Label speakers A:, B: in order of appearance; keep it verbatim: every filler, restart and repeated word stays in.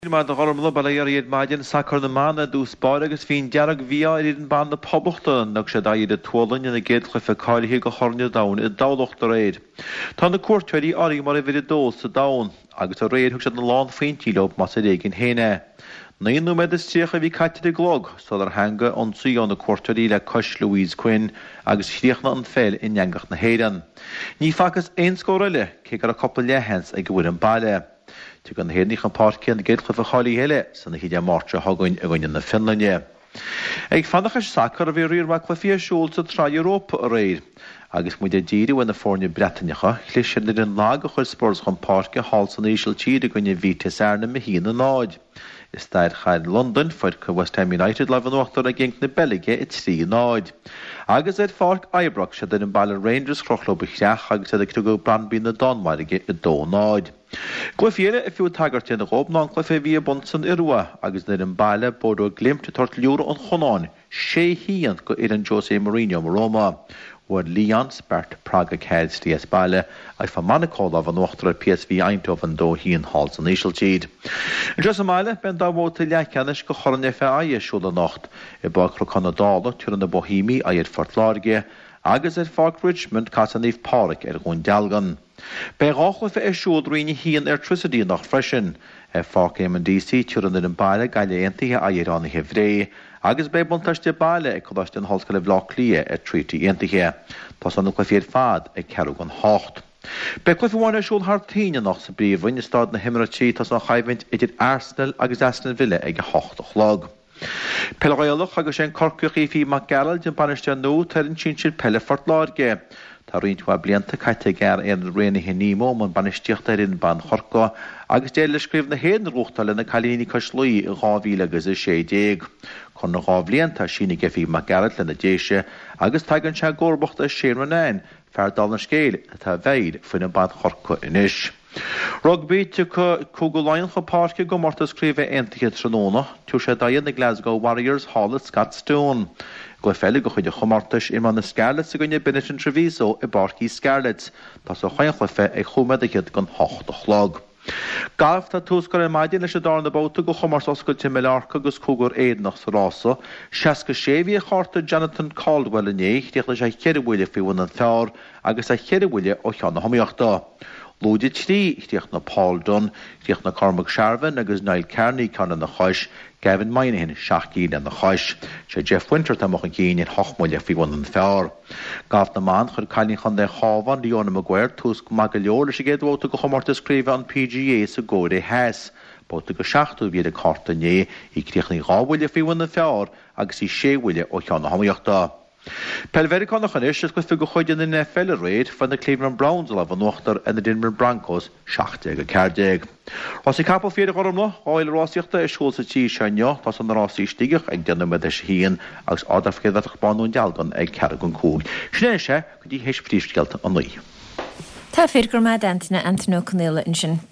A: Maar de gormle balayer yed maidin sakar na mana dus baragus fin jarag via in ban de poblochte nog se da de twollen in de gate cliffe Carl hi go horne down in dawloch de raid. Tan de courtwedi ari mar vir dos down agus a raid hug se de lawn fin tilop mas regen hene. Nain no med de strecha vi katte de glog so der hange on su on de courtwedi le Cush Louise Quinn agus chriechna an fel in jangach na heden. Ni fakas ein skorele ke a couple lehens ag gwyn bale. Tu gan héir níchan párci an géadcha fa chálaí heile sanna híide márte hagáin a ghain na Finlande. Ag fannachas sacr a bhí riir ma clufií siúlta tra Europa a réir. Agus muide díri wan na fórne Bretainnecha, chléisiir na rin lag a chuir spórs chun párci hall san éisiil tíad a ghain víte sárna me hín na náid. Is dair chaid London fuid go West Ham United le van uachtar a gink na Belige i trí náid. Agus ed fárc Ibrox se den baile Rangers chrochlo bechleach agus ed ag go brandbí na Donmarige i dó náid. Glyfiere if you tagart in the rob non glyfe via bonson irwa agus na den baile bodo glimt tort liúra an chonáin sé hían go iran Jose Mourinho Roma word Leon Spert Praga Ceds D S baile ag fa manicol of an ochtra P S V Eindhoven do hían halls an éisiil tíd. In just a mile ben da wo te lechanis go choran F A I siúla nocht i bakro Canadala turan na Bohemi a iad Fortlarge agus er Fark Richmond Casanif Park er gwn Dalgan. Bei ráchla fe siúd roiine hían electricity nach freisin, e Fark M and D C turan in baile gaile eintithe a iad an hevré, agus bei bontaiste baile e codaste an halsgale vlog lia e tríti eintithe, tas an glyfiad fad e cerugan hácht. Bei glyfiáin siúd hartíine nach sa bríomh in stad na himratí tas an chaimhaint idir Arsenal agus Aston Villa ag a háchtach lag. Pelagaiolach agus sé corcuch fi mac Gerald yn baniste nó tar yn chinchir pelle Fortlarge. Tá rint wa blianta caite gar er réna henimo man banisteocht ar in ban chorco agus déile skrif na hen ruchtal na Calini Cuslui i gávíle agus i sé déag. Con na gáblianta sína gefi mac Gerald le na déise agus tagan se gorbocht a séirmanein ferdal na scéil tá veid fin na ban chorco inis. Rugby tu cúgulain cho párci go mórta scríbe eintithe tróna, tu sé daon na Glasgow Warriors Hall at Scott Stone. Go felig go chuide chomórtas i man na Scarlets a gonne Benetton Treviso i barcí Scarlets, tas o chain chlufe ag chumad a chiad gon hocht o chlog. Gaf tá túscar in maidin leis a dar na bóta go chomars oscail te melarca agus cúgur éadnach sa rása, seasca sévi a charta Jonathan Caldwell in éich, diach leis a cheirihhuile fiúin an fear agus a cheirihhuile o cheanna homiachta. Lúdi trí, chdiach na Paul Dunn, chdiach na Cormac Sharvin agus Niall Kearney can na chois, Gavin Moynihan seachgín an na chois, sé Jeff Winter tamach an gín in hochmuile fi wan an fear. Gaf na man chur cailín chan de chávan Leona Maguire tús magaljóla sé géadwóta go chomórta scríbe an P G A sa góda heas, bóta go seachtú viad a carta né i chdiach na gáhhuile fi wan an fear agus i séhhuile o cheanna homiachta. Pelvericon nach is go fi go chuid in na felle réid fan na Cleveland Browns le van nochtar en de Denver Broncos seachteg a ceardeg. Os i capel féidir chormla, áil rásiachta is siúl sa tí seinio, tas an rásí stigach ag denna med is hían agus ádafgéad atach banún dealgan ag ceargan cúg. Sné sé go dí héis príomhsgelt an nuí.
B: Tá fér gur maid antina Antonio Canela in sin.